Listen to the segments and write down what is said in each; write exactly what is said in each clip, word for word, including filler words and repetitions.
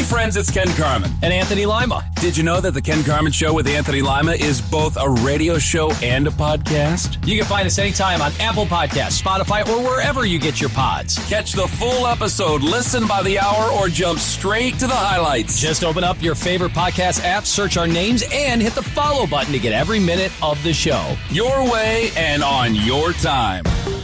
friends, it's Ken Carman. And Anthony Lima. Did you know that The Ken Carman Show with Anthony Lima is both a radio show and a podcast? You can find us anytime on Apple Podcasts, Spotify, or wherever you get your pods. Catch the full episode, listen by the hour, or jump straight to the highlights. Just open up your favorite podcast app, search our names, and hit the follow button to get every minute of the show. Your way and on your time.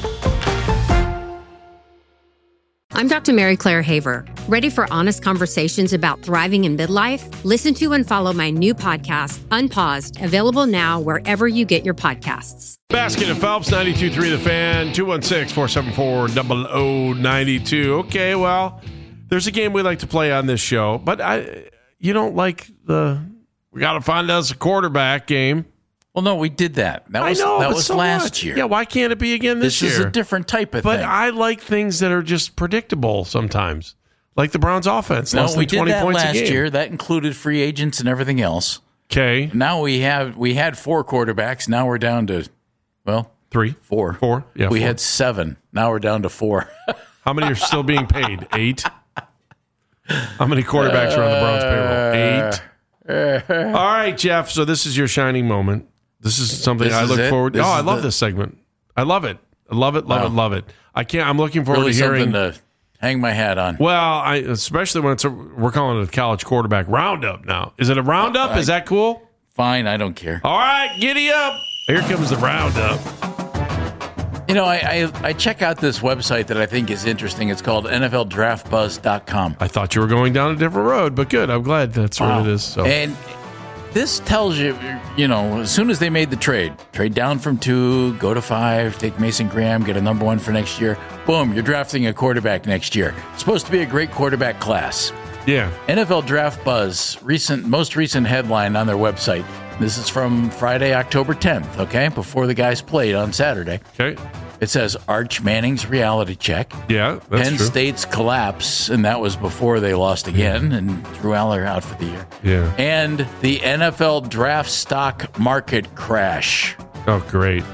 I'm Doctor Mary Claire Haver. Ready for honest conversations about thriving in midlife? Listen to and follow my new podcast, Unpaused, available now wherever you get your podcasts. Baskin and Phelps, ninety-two point three The Fan, two one six, four seven four, zero zero nine two. Okay, well, there's a game we like to play on this show, but I, you don't like the, we got to find us a quarterback game. Well, no, we did that. That was I know, that but was so last much. year. Yeah, why can't it be again this, this year? This is a different type of but thing. But I like things that are just predictable sometimes, like the Browns' offense. No, less we than twenty did that points last a game. year. That included free agents and everything else. Okay. Now we have we had four quarterbacks. Now we're down to, well, three, four, four. Yeah, we four. had seven. Now we're down to four. How many are still being paid? Eight. How many quarterbacks are on the Browns' payroll? Eight. All right, Jeff. So this is your shining moment. This is something This I is look it? forward to. This Oh, I is love the- this segment. I love it. I love it, love Wow. it, love it. I can't. I'm looking forward Really to hearing. something to hang my hat on. Well, I especially when it's a, we're calling it a college quarterback roundup now. Is it a roundup? I- Is that cool? Fine, I don't care. All right, giddy up. Here comes the roundup. You know, I, I I check out this website that I think is interesting. It's called N F L Draft Buzz dot com. I thought you were going down a different road, but good. I'm glad that's where Wow. it is. So. And this tells you, you know, as soon as they made the trade, trade down from two, go to five, take Mason Graham, get a number one for next year. Boom, you're drafting a quarterback next year. It's supposed to be a great quarterback class. Yeah. N F L Draft Buzz, recent, most recent headline on their website. This is from Friday, October tenth, okay, before the guys played on Saturday. Okay. It says Arch Manning's reality check. Yeah, that's Penn true. State's collapse, and that was before they lost again, and Drew Aller out for the year. Yeah. And the N F L draft stock market crash. Oh, great.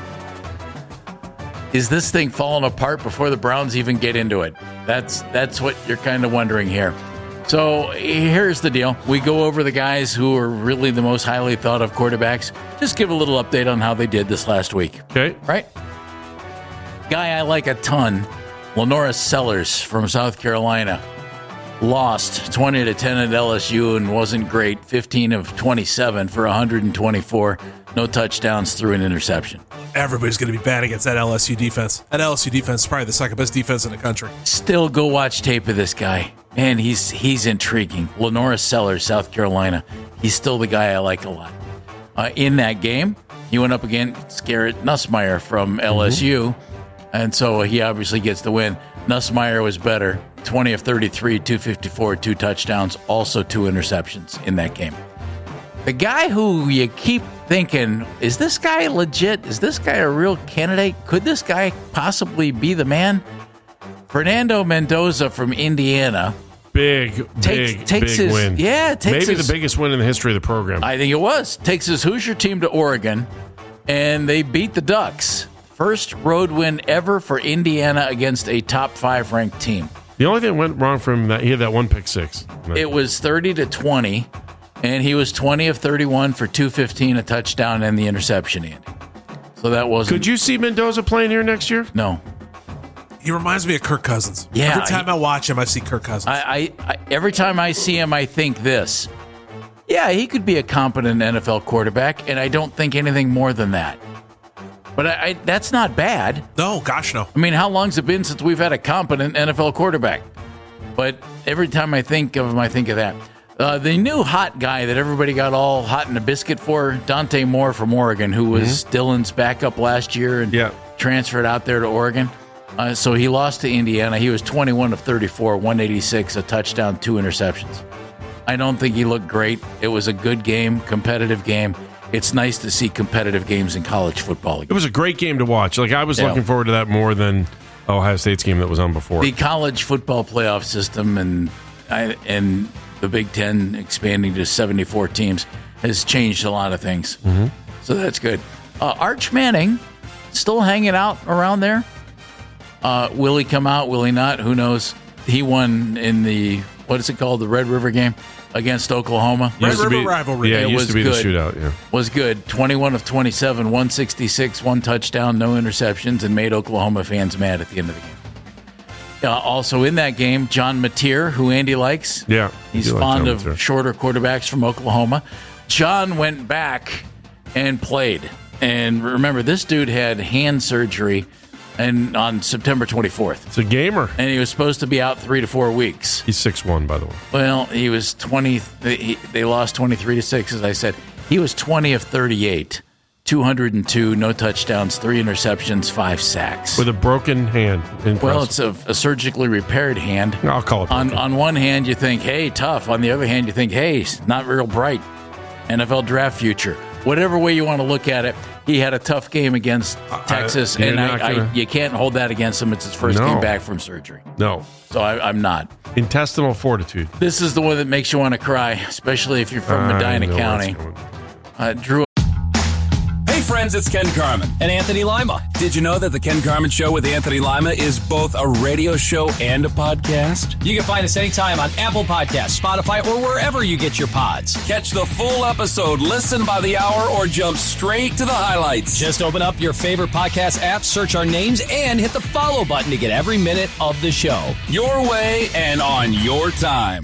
Is this thing falling apart before the Browns even get into it? That's that's what you're kind of wondering here. So here's the deal. We go over the guys who are really the most highly thought of quarterbacks. Just give a little update on how they did this last week. Okay. Right? Guy I like a ton, Lenora Sellers from South Carolina. Lost twenty to ten at L S U and wasn't great. fifteen of twenty-seven for one hundred twenty-four. No touchdowns through an interception. Everybody's going to be bad against that L S U defense. That L S U defense is probably the second best defense in the country. Still go watch tape of this guy. Man, he's he's intriguing. Lenora Sellers, South Carolina. He's still the guy I like a lot. Uh, in that game, he went up against Garrett Nussmeier from L S U, and so he obviously gets the win. Nussmeier was better. twenty of thirty-three, two fifty-four, two touchdowns, also two interceptions in that game. The guy who you keep thinking, is this guy legit? Is this guy a real candidate? Could this guy possibly be the man? Fernando Mendoza from Indiana. Big, Takes- big, takes big his- win. yeah, takes Maybe his- the biggest win in the history of the program. I think it was. Takes his Hoosier team to Oregon, and they beat the Ducks. First road win ever for Indiana against a top five ranked team. the only thing that went wrong from that, he had that one pick six. It was thirty to twenty, and he was twenty of thirty-one for two fifteen, a touchdown, and the interception, Andy. So that wasn't... Could you see Mendoza playing here next year? No. He reminds me of Kirk Cousins. Yeah, Every time he- I watch him, I see Kirk Cousins. I, I, I every time I see him, I think this. Yeah, he could be a competent N F L quarterback, and I don't think anything more than that. But I, I, that's not bad. no, gosh, no. I mean, how long's it been since we've had a competent N F L quarterback? But every time I think of him, I think of that. Uh, the new hot guy that everybody got all hot in a biscuit for, Dante Moore from Oregon, who was Dylan's backup last year and Yeah. transferred out there to Oregon. Uh, so he lost to Indiana. He was twenty-one of thirty-four, one eighty-six, a touchdown, two interceptions. I don't think he looked great. It was a good game, competitive game. It's nice to see competitive games in college football It again. was a great game to watch. Like I was Yeah. looking forward to that more than Ohio State's game that was on before. The college football playoff system and I, and the Big Ten expanding to seventy-four teams has changed a lot of things. Mm-hmm. So that's good. Uh, Arch Manning still hanging out around there. Uh, will he come out? Will he not? Who knows? He won in the what is it called? The Red River game against Oklahoma. Red Used to River be- rivalry. Yeah, it It used was to be good. the shootout. Yeah. Was good. twenty-one of twenty-seven, one sixty-six, one touchdown, no interceptions, and made Oklahoma fans mad at the end of the game. Uh, also in that game, John Mateer, who Andy likes. Yeah, He's you like fond John of Mateer. shorter quarterbacks from Oklahoma. John went back and played. And remember, this dude had hand surgery and on September twenty-fourth. It's a gamer. And he was supposed to be out three to four weeks. He's six one, by the way. Well, he was twenty. He, they lost twenty-three to six, as I said. He was twenty of thirty-eight, two hundred two, no touchdowns, three interceptions, five sacks. With a broken hand. Impressive. Well, it's a, a surgically repaired hand. I'll call it On broken. on one hand, you think, hey, tough. On the other hand, you think, hey, he's not real bright. N F L draft future. Whatever way you want to look at it, he had a tough game against Texas, you're and not I, gonna- I, you can't hold that against him. It's his first No. game back from surgery. No. So I, I'm not. Intestinal fortitude. This is the one that makes you want to cry, especially if you're from I Medina know what's County. coming. Uh, Drew. Hey, friends, it's Ken Carmen. And Anthony Lima. Did you know that the Ken Carmen Show with Anthony Lima is both a radio show and a podcast? You can find us anytime on Apple Podcasts, Spotify, or wherever you get your pods. Catch the full episode, listen by the hour, or jump straight to the highlights. Just open up your favorite podcast app, search our names, and hit the follow button to get every minute of the show. Your way and on your time.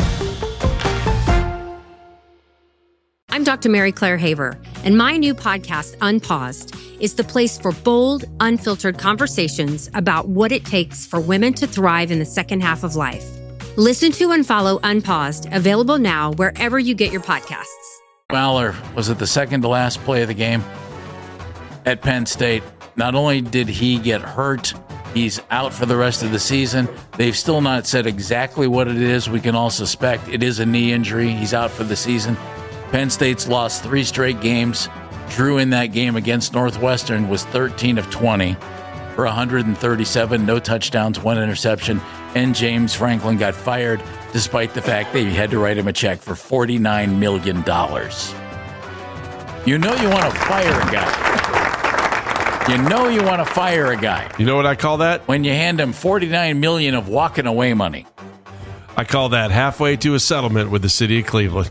I'm Doctor Mary Claire Haver, and my new podcast, Unpaused, is the place for bold, unfiltered conversations about what it takes for women to thrive in the second half of life. Listen to and follow Unpaused, available now wherever you get your podcasts. Fowler was at the second to last play of the game at Penn State. Not only did he get hurt, he's out for the rest of the season. They've still not said exactly what it is. We can all suspect it is a knee injury. He's out for the season. Penn State's lost three straight games. Drew in that game against Northwestern was thirteen of twenty for one hundred thirty-seven, no touchdowns, one interception, and James Franklin got fired despite the fact that he had to write him a check for forty-nine million dollars. You know you want to fire a guy. You know you want to fire a guy You know what I call that? when you hand him forty-nine million dollars of walking away money. I call that halfway to a settlement with the city of Cleveland.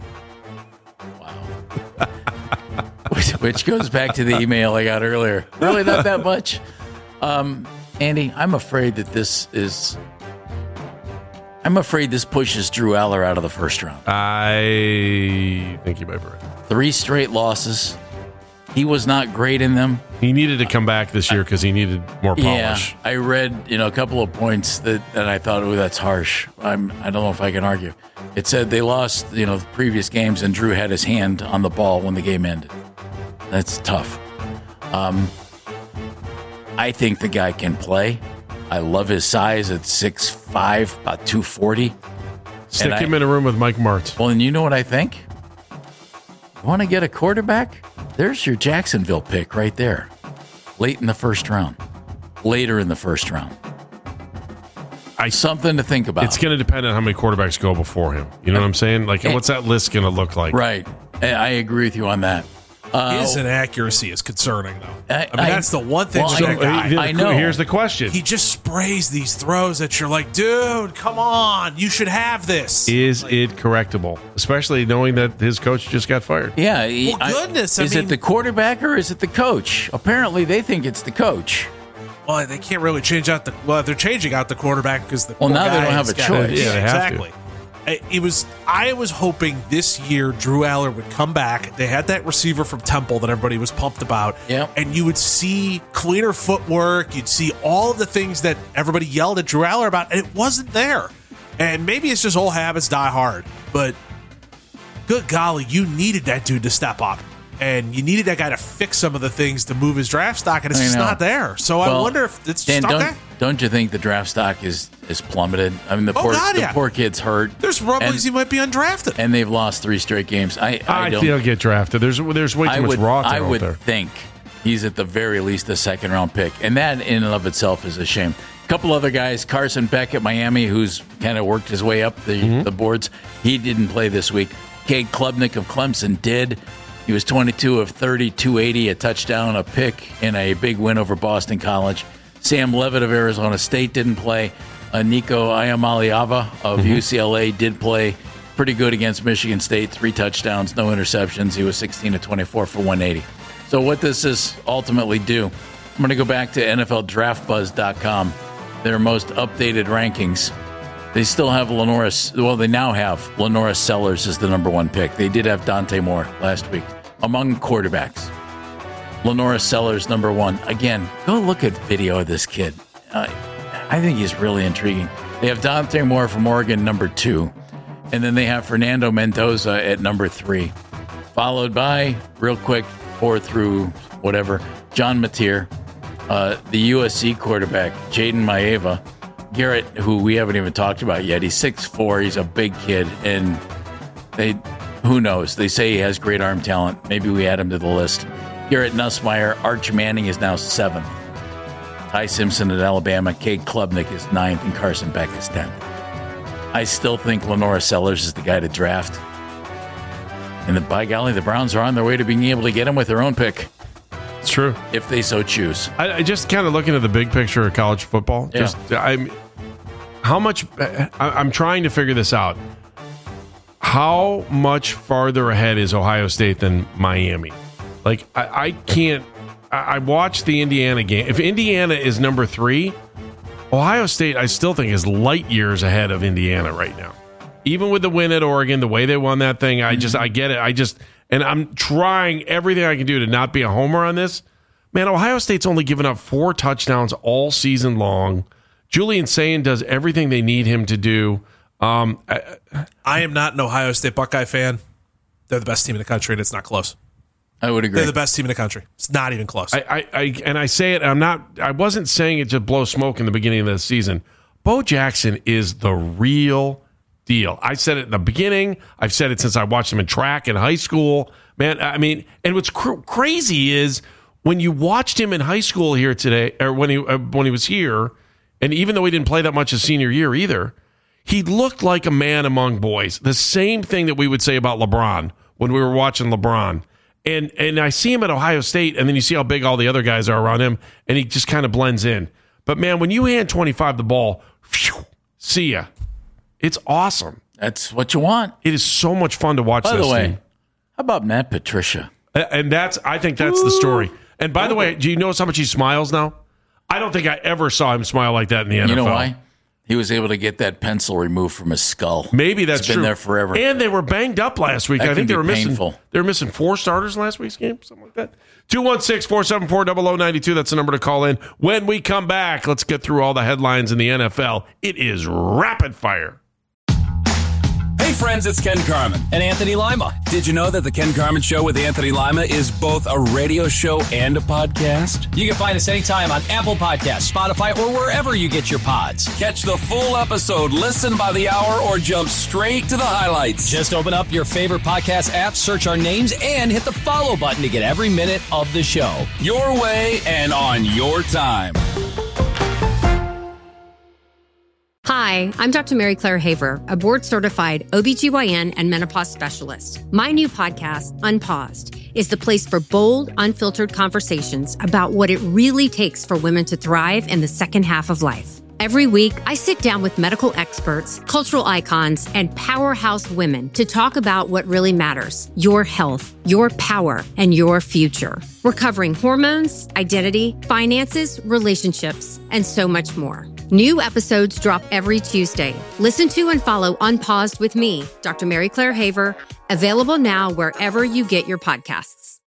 Which, which goes back to the email I got earlier. Really not that much. Um, Andy, I'm afraid that this is... I'm afraid this pushes Drew Aller out of the first round. I think you might be right. Three straight losses. He was not great in them. He needed to come back this year because he needed more polish. Yeah, I read you know a couple of points that, that I thought, oh, that's harsh. I'm I don't know if I can argue. It said they lost you know the previous games and Drew had his hand on the ball when the game ended. That's tough. Um, I think the guy can play. I love his size at six five, about two forty. Stick And him I- in a room with Mike Martz. Well, and you know what I think? Want to get a quarterback? There's your Jacksonville pick right there. Late in the first round. Later in the first round. I- Something to think about. It's going to depend on how many quarterbacks go before him. You know what I'm saying? Like, And- what's that list going to look like? Right. I I agree with you on that. Uh, His inaccuracy is concerning, though. I- I, mean, I- that's the one thing well, with I- that guy. Here- I know. Here's the question. He just sprays these throws that you're like, dude, come on. You should have this. Is it correctable? Especially knowing that his coach just got fired. yeah. he- Well, goodness, I is mean- it the quarterback or is it the coach? Apparently, they think it's the coach. Well, they can't really change out the. Well, they're changing out the quarterback because the. Well, poor now they guy don't have has a got- choice. Yeah, they have to. exactly. I- It was. I was hoping this year Drew Aller would come back. They had that receiver from Temple that everybody was pumped about. Yep. And you would see cleaner footwork. You'd see all of the things that everybody yelled at Drew Aller about, and it wasn't there. And maybe it's just old habits die hard, but good golly, you needed that dude to step up. And you needed that guy to fix some of the things to move his draft stock, and it's I just know. not there. So I Well, wonder if it's Dan, just not don't, there. don't you think the draft stock is, is plummeted? I mean, the Oh, poor God, the yeah. poor kid's hurt. There's rumblings and, he might be undrafted. and they've lost three straight games. I, I, I, don't. think he'll get drafted. There's there's way too I much would, raw I talent would there. think he's at the very least a second round pick, and that in and of itself is a shame. A couple other guys, Carson Beck at Miami, who's kind of worked his way up the, Mm-hmm. the boards. He didn't play this week. Cade Klubnik of Clemson did. He was twenty-two of thirty, two eighty, a touchdown, a pick in a big win over Boston College. Sam Levitt of Arizona State didn't play. Uh, Nico Iamaleava of Mm-hmm. U C L A did play pretty good against Michigan State. Three touchdowns, no interceptions. He was sixteen to twenty-four for one eighty. So what does this ultimately do? I'm going to go back to N F L Draft Buzz dot com, their most updated rankings. They still have Lenora, well, they now have Lenora Sellers as the number one pick. They did have Dante Moore last week. Among quarterbacks, Lenora Sellers, number one. Again, go look at video of this kid. Uh, I think he's really intriguing. They have Dante Moore from Oregon, number two. And then they have Fernando Mendoza at number three. Followed by, real quick, four through whatever, John Mateer, uh, the U S C quarterback, Jaden Maeva. Garrett, who we haven't even talked about yet, he's six foot four, he's a big kid, and they, who knows, they say he has great arm talent. Maybe we add him to the list. Garrett Nussmeier, Arch Manning is now seventh. Ty Simpson at Alabama, Cade Klubnik is ninth, and Carson Beck is tenth. I still think Lenora Sellers is the guy to draft. And the, by golly, the Browns are on their way to being able to get him with their own pick. It's true. If they so choose. I, I just kind of looking at the big picture of college football. Yeah. Just I'm how much I, I'm trying to figure this out. How much farther ahead is Ohio State than Miami? Like I, I can't. I, I watched the Indiana game. If Indiana is number three, Ohio State I still think is light years ahead of Indiana right now. Even with the win at Oregon, the way they won that thing, I just I get it. I just. And I'm trying everything I can do to not be a homer on this. Man, Ohio State's only given up four touchdowns all season long. Julian Sayin does everything they need him to do. Um, I, I am not an Ohio State Buckeye fan. They're the best team in the country, and it's not close. I would agree. They're the best team in the country. It's not even close. I, I, I and I say it. I'm not. I wasn't saying it to blow smoke in the beginning of the season. Bo Jackson is the real deal. I said it in the beginning. I've said it since I watched him in track in high school. Man, I mean, and what's cr- crazy is when you watched him in high school here today, or when he uh, when he was here, and even though he didn't play that much his senior year either, he looked like a man among boys. The same thing that we would say about LeBron when we were watching LeBron. And and I see him at Ohio State, and then you see how big all the other guys are around him, and he just kind of blends in. But man, when you hand twenty-five the ball, phew, see ya. It's awesome. That's what you want. It is so much fun to watch. By this the way, team. how about Matt Patricia? And that's I think that's the story. And by the way, do you notice how much he smiles now? I don't think I ever saw him smile like that in the N F L. You know why? He was able to get that pencil removed from his skull. Maybe that's it's been true. there forever. And they were banged up last week. That I think can they were be missing. painful. They were missing four starters last week's game, something like that. two one six, four seven four, zero zero nine two. That's the number to call in. When we come back, let's get through all the headlines in the N F L. It is rapid fire. Hey friends, it's Ken Carman. And Anthony Lima. Did you know that the Ken Carman Show with Anthony Lima is both a radio show and a podcast? You can find us anytime on Apple Podcasts, Spotify, or wherever you get your pods. Catch the full episode, listen by the hour, or jump straight to the highlights. Just open up your favorite podcast app, search our names, and hit the follow button to get every minute of the show. Your way and on your time. Hi, I'm Doctor Mary Claire Haver, a board-certified O B G Y N and menopause specialist. My new podcast, Unpaused, is the place for bold, unfiltered conversations about what it really takes for women to thrive in the second half of life. Every week, I sit down with medical experts, cultural icons, and powerhouse women to talk about what really matters: your health, your power, and your future. We're covering hormones, identity, finances, relationships, and so much more. New episodes drop every Tuesday. Listen to and follow Unpaused with me, Doctor Mary Claire Haver, available now wherever you get your podcasts.